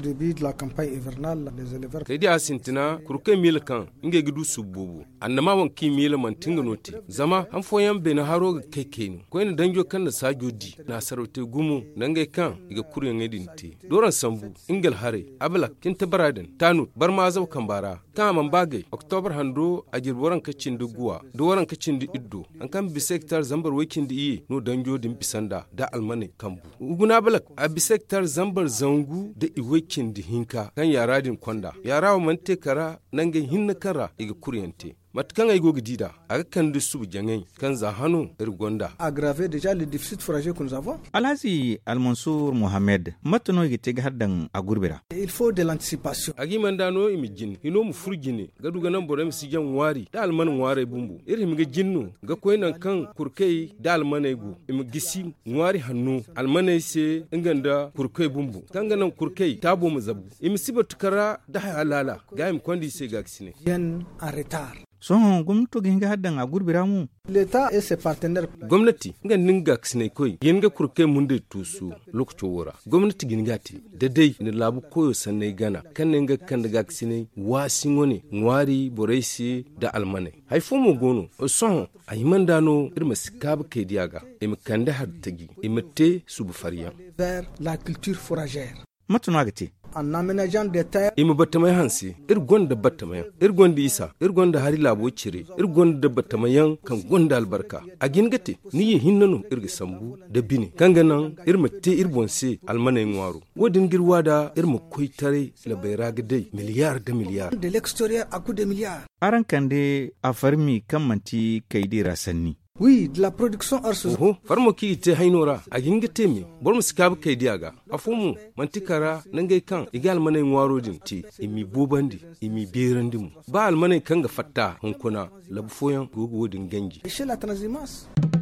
début de la campagne hivernale, les éleveurs kaydi asintina kurke mil kan inge gidu sububu annama wan ki mil man tinga noti zama han foyan be na haro ga kekeni ko ina danjo kan da sajodi na sarote gumu nange kan iga kurye ngedinti doran sambu ingel hare abla kinta baraden tanu bar ma zaw kambara ta man bagay october hando a jirboran kacin duguwa do waran kacin di iddo an kan bisektar zambar wekin di iye no danjo din bisanda da almane kambu uguna balak a bisektar zambar zangu da iwekin di hinka kan yaradin kwanda yarawa man tekara nange hinna kara iga kuryante matkan ay gogi dida aga kan de sub jangai kan za hanu gonda aggraver déjà le déficit fourrager que nous avons. Alhaji Almansour Mohamed matno yite ga haddan a gurbira. Il faut de l'anticipation. Agi mandano imijin hino mu furgine gadu ganan boram si jan wari da alman ware bumbu irin ga jinnu ga koinan kan kurkai da almanai gu im gisi wari hannu almanai se inganda kurkai bumbu kan ganan kurkai tabo mu zabu im sibatu kara da halala ga im kwandi se ga kisine Bien en retard. Son gwamnati ga haddan a gurbira mu. L'État et ses partenaires. Gwamnati nga ninga kisne koi yenga kurke munde tusu lokacin wora gwamnati gingati da dai ni labu koyo sanai gana kan nga kan daga kisne wasi ngone ngwari boraisi da almane haifo mo gono son ayman dano irma sikab ke diaga im kanda hattagi imte subu fariya Vers la culture fourragère. Matno agati. En aménageant des terres. Ima battamai hansi irgonda battamai irgonda isa irgonda hari labo cire irgonda battamayan kan gonda albarka a gingate ni ye hinnanu irga sambu da bine kanganan irma te irbonse almanai ngwaru wodin girwada irma koitare la bayraga dai miliyar da miliyar De l'extérieur à coup de milliards. Aran kande a farmi kan manti kaidi rasanni. Oui, de la production hors saison. oho farmo ki te hainora a gingate mi bor mu sikab kai diaga afumu mantikara nangai kan igal manai ngwaro din ti imi bobandi imi berandi mu ba almanai kan ga fatta hunkuna labu foyan gogo wodin ganji Chez la transhumance.